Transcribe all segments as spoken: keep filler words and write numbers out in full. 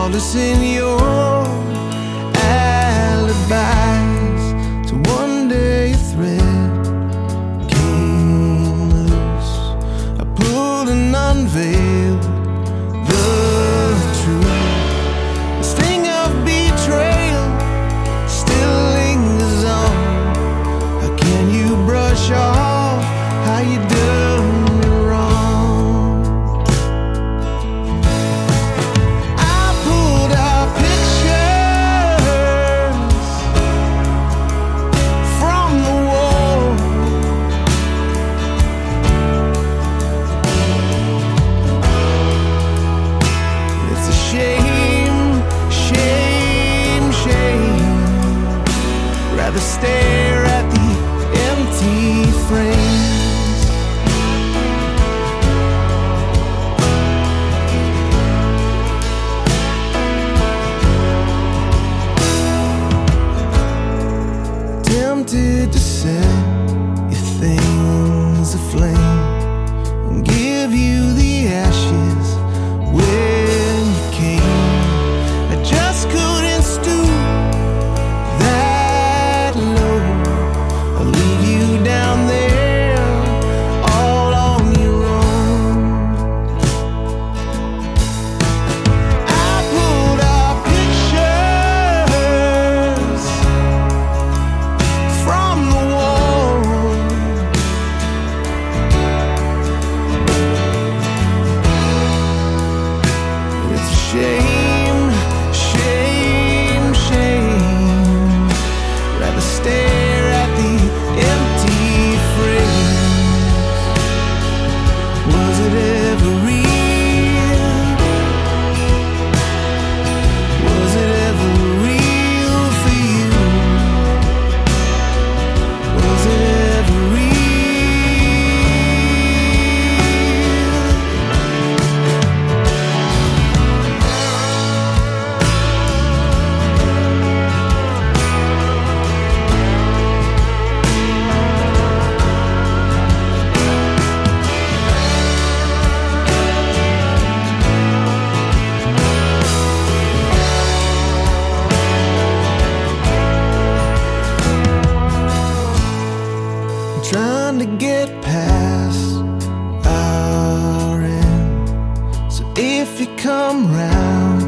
flawless in your alibis. So one day a thread came loose. I pulled and unveiled the truth. The sting of betrayal still lingers on. How can you brush off how you done me wrong? I pulled out pictures from the wall. It's a shame, shame, shame. Rather stare at the empty frames. Tempted to set your things aflame and give you the ashes when you came. I just couldn't stoop that low. I'll leave you down there all on your own. I pulled out pictures from the wall. It's a shame, shame, shame. Rather stare at the empty frames. Was it ever real? Was it ever real for you? Was it ever real? I'm trying to get past our end. So if you come round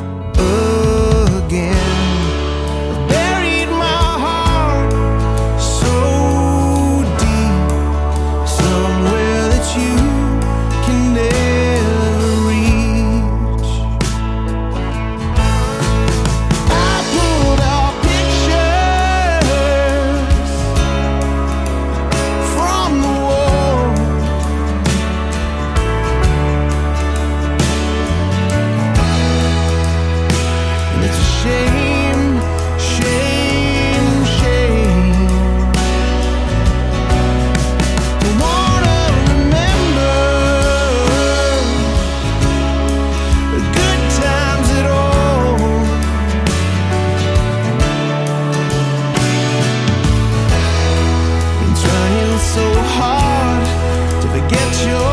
again, I've buried my heart so deep, somewhere that you can never reach. I pulled out pictures from the wall. And it's a shame, shame, shame. I wanna remember the good times at all. Been trying so hard to forget your